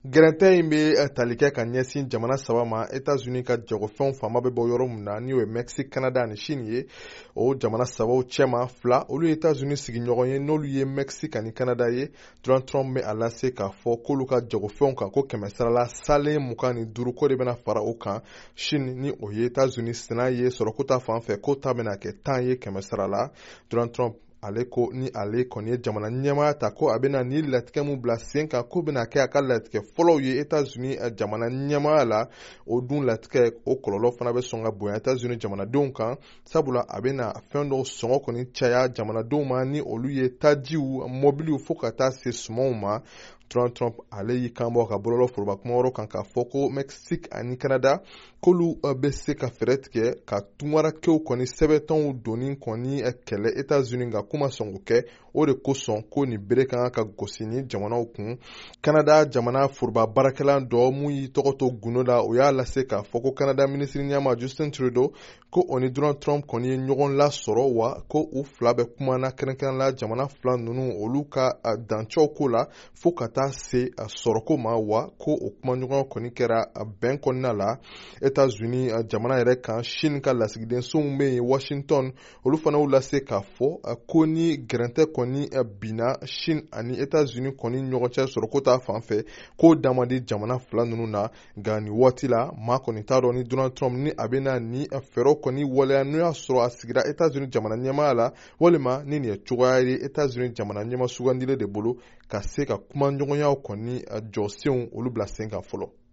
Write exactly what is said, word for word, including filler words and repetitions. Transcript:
Gɛrɛntɛ in bɛ tali kɛ ka ɲɛsin jamana saba ma États-Unis ka jagofɛnw faama bɛ bɔ yɔrɔ min na ni o ye Mexique, Canada ani Chine ye. O jamana sabaw cɛma fila olu ye États-Unis sigiɲɔgɔn ye n'olu ye Mexique ani Canada ye. Donald Trump bɛ a lase k'a fɔ k'olu ka jagofɛnw kan ko kɛmɛ sara la salen mugan ni duuru ko de bɛna fara o kan. Chine ni o ye États-Unis sena ye sɔrɔko ta fan fɛ ko ta bɛna kɛ tan ye kɛmɛ sara la. Donald Trump ale ko ni ale kɔni ye jamana ɲɛmaa ta ko a bɛna ni latigɛ mun bila sen kan ko bɛna kɛ a ka latigɛ fɔlɔw ye États-Unis jamana ɲɛmaa la. O dun latigɛ o kɔlɔlɔ fana bɛ sɔn ka bonya États-Unis jamanadenw kan sabula a bɛna fɛn dɔw sɔngɔ kɔni caya jamanadenw ma ni olu ye tajiw mɔbiliw fo ka taa se sumanw ma. Donald Trump ale y'i kanbɔ ka bɔlɔlɔ foroba kumayɔrɔ kan k'a fɔ ko Mexique ani Canada k'olu bɛ se ka fɛɛrɛ tigɛ ka tungarakɛw kɔni sɛbɛntanw donni kɔni kɛlɛ États-Unis ka kuma sɔn k'o kɛ. O de kosɔn ko nin bere kan ka gosi ni jamanaw kun. Canada jamana foroba baarakɛla dɔ mun y'i tɔgɔ to gundo la o y'a lase k'a fɔ ko Canada minisiri ɲɛma Justin Trudeau ko o ni Donald Trump kɔni ye ɲɔgɔn lasɔrɔ wa ko u fila bɛ kumana kɛrɛnkɛrɛn la jamana fila ninnu olu ka dancɛw ko la fo ka taa se a sɔrɔko ma wa ko o kuma ɲɔgɔn kɔni kɛra bɛn kɔnɔna la. États-Unis jamana yɛrɛ kan Chine ka lasigidensow bɛ yen Washington olu fana y'u lase k'a fɔ ko ni gɛrɛntɛ kɔni binna Chine ani États-Unis kɔni ɲɔgɔn cɛ sɔrɔko ta fan fɛ k'o damadi jamana fila ninnu na. Nka nin waati la maa kɔni t'a dɔn ni Donald Trump ni a bɛna ni fɛɛrɛw kɔni waleya n'o y'a sɔrɔ a sigira États-Unis jamana ɲɛmaa la walima ni nin ye cogoya ye États-Unis jamana ɲɛma sugandilen de bolo ka se ka kuma ɲɔgɔnyaw kɔni jɔsenw olu bila sen kan fɔlɔ.